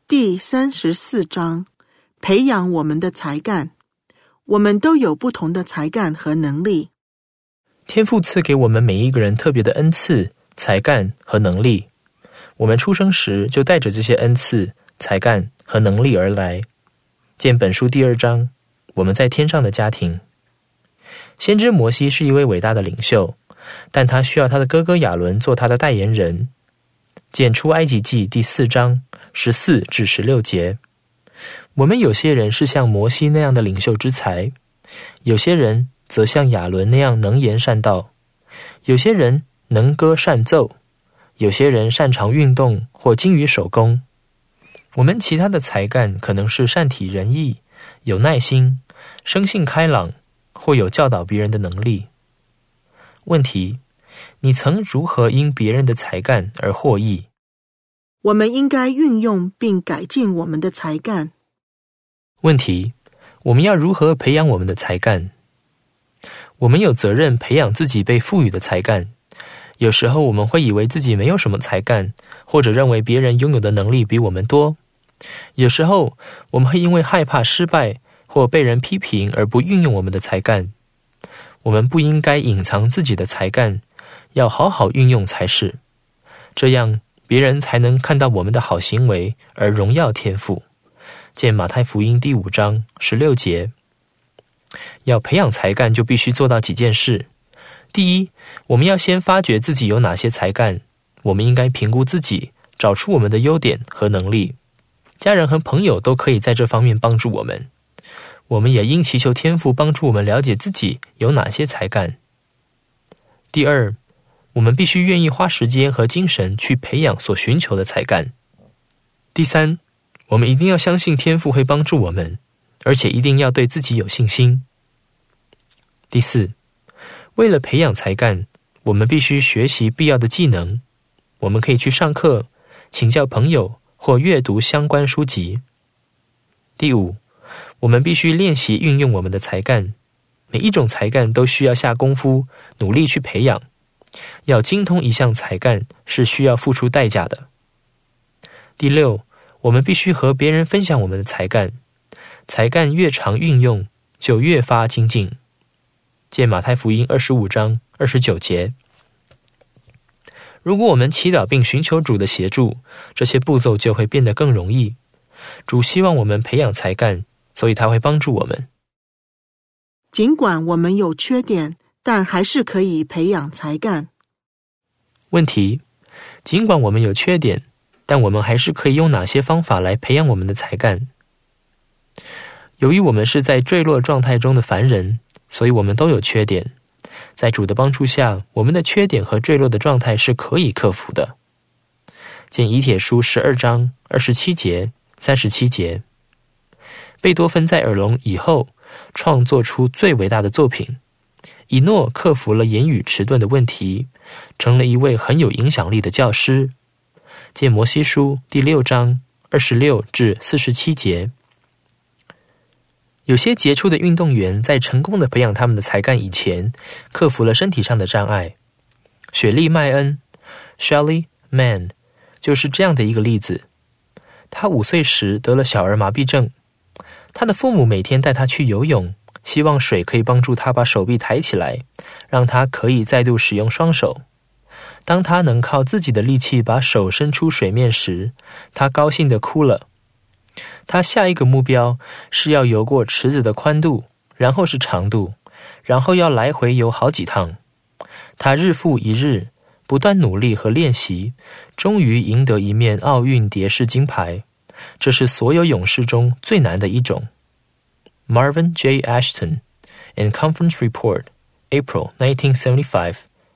第34章，培养我们的才干。我们都有不同的才干和能力。 天父赐给我们每一个人特别的恩赐、才干和能力。我们出生时就带着这些恩赐、才干和能力而来。见本书第2章，我们在天上的家庭。先知摩西是一位伟大的领袖，但他需要他的哥哥亚伦做他的代言人。见出埃及记第4章14至16节。我们有些人是像摩西那样的领袖之才，有些人则像亚伦那样能言善道，有些人能歌善奏，有些人擅长运动或精于手工。我们其他的才干可能是善体人意、有耐心、生性开朗，或有教导别人的能力。问题：你曾如何因别人的才干而获益？ 我们应该运用并改进我们的才干。 问题：我们要如何培养我们的才干？我们有责任培养自己被赋予的才干。有时候我们会以为自己没有什么才干，或者认为别人拥有的能力比我们多。有时候我们会因为害怕失败或被人批评而不运用我们的才干。我们不应该隐藏自己的才干，要好好运用才是。这样别人才能看到我们的好行为而荣耀天父。见马太福音第5章16节。要培养才干就必须做到几件事。第一，我们要先发掘自己有哪些才干，我们应该评估自己，找出我们的优点和能力。家人和朋友都可以在这方面帮助我们。我们也应祈求天父帮助我们了解自己有哪些才干。第二，我们必须愿意花时间和精神去培养所寻求的才干。第三，我们一定要相信天父会帮助我们，而且一定要对自己有信心。第四，为了培养才干，我们必须学习必要的技能。我们可以去上课、请教朋友或阅读相关书籍。第五，我们必须练习运用我们的才干。每一种才干都需要下功夫，努力去培养。要精通一项才干是需要付出代价的。第六，我们必须和别人分享我们的才干。才干越常运用，就越发精进。见马太福音25章29节。如果我们祈祷并寻求主的协助，这些步骤就会变得更容易。主希望我们培养才干，所以他会帮助我们。 尽管我们有缺点，但还是可以培养才干。 问题：尽管我们有缺点，但我们还是可以用哪些方法来培养我们的才干？由于我们是在坠落状态中的凡人，所以我们都有缺点。在主的帮助下，我们的缺点和坠落的状态是可以克服的。见以帖书12章27节、37节。贝多芬在耳聋以后，创作出最伟大的作品。以诺克服了言语迟钝的问题，成了一位很有影响力的教师。见摩西书第6章26至47节。有些杰出的运动员在成功的培养他们的才干以前，克服了身体上的障碍。雪莉·麦恩 Shelly Mann 就是这样的一个例子。她5岁时得了小儿麻痹症，她的父母每天带她去游泳，希望水可以帮助她把手臂抬起来，让她可以再度使用双手。当她能靠自己的力气把手伸出水面时，她高兴地哭了。他下一个目标是要游过池子的宽度，然后是长度，然后要来回游好几趟。他日复一日，不断努力和练习，终于赢得一面奥运蝶式金牌。这是所有勇士中最难的一种。Marvin J. Ashton in Conference Report, April 1975,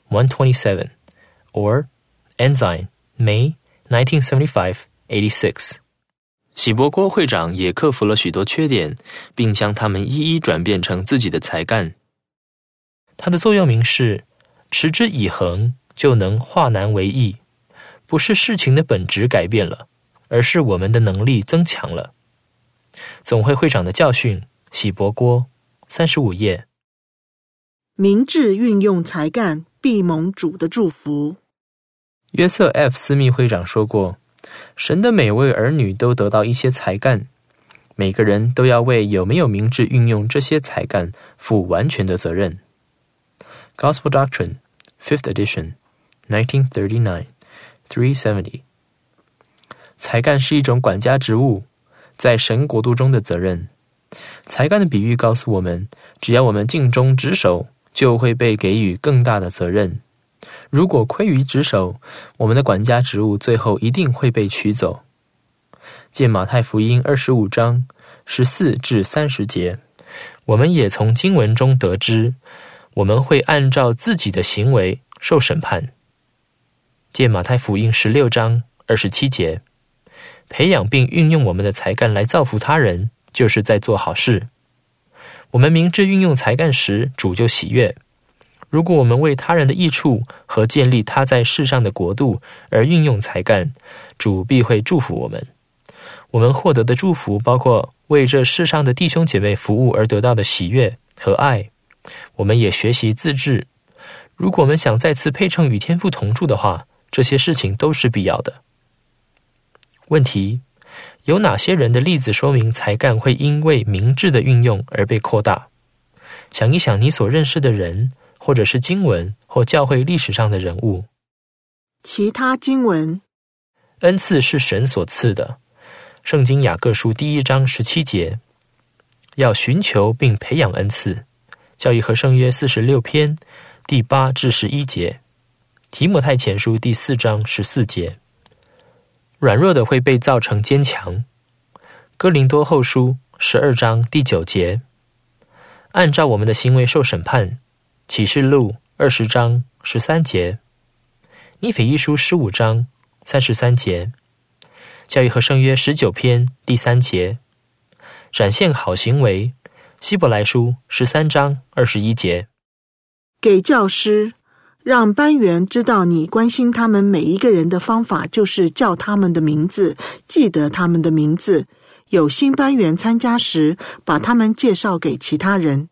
127, or Ensign, May 1975, 86. 喜伯郭会长也克服了许多缺点，并将它们一一转变成自己的才干。他的座右铭是：持之以恒，就能化难为易。不是事情的本质改变了，而是我们的能力增强了。总会会长的教训，喜伯郭，35页。 明智运用才干，必蒙主的祝福。 约瑟 F. 斯密会长说过， 神的每位儿女都得到一些才干，每个人都要为有没有明智运用这些才干负完全的责任。 Gospel Doctrine, 5th edition, 1939, 370。 才干是一种管家职务，在神国度中的责任。才干的比喻告诉我们，只要我们尽忠职守，就会被给予更大的责任。如果亏于职守，我们的管家职务最后一定会被取走。见马太福音25章14至30节，我们也从经文中得知，我们会按照自己的行为受审判。见马太福音16章27节，培养并运用我们的才干来造福他人，就是在做好事。我们明智运用才干时，主就喜悦。如果我们为他人的益处和建立他在世上的国度而运用才干，主必会祝福我们。我们获得的祝福包括为这世上的弟兄姐妹服务而得到的喜悦和爱。我们也学习自制。如果我们想再次配称与天父同住的话，这些事情都是必要的。问题：有哪些人的例子说明才干会因为明智的运用而被扩大？想一想你所认识的人，或者是经文或教会历史上的人物。 其他经文。 恩赐是神所赐的。圣经雅各书1章17节，要寻求并培养恩赐。教义和圣约46篇第8至11节。提摩太前书4章14节。软弱的会被造成坚强。哥林多后书12章第9节。按照我们的行为受审判。启示录20章13节。尼腓一书15章33节。教义和圣约19篇第3节。展现好行为。希伯来书13章21节。 给教师，让班员知道你关心他们每一个人的方法就是叫他们的名字，记得他们的名字。有新班员参加时，把他们介绍给其他人。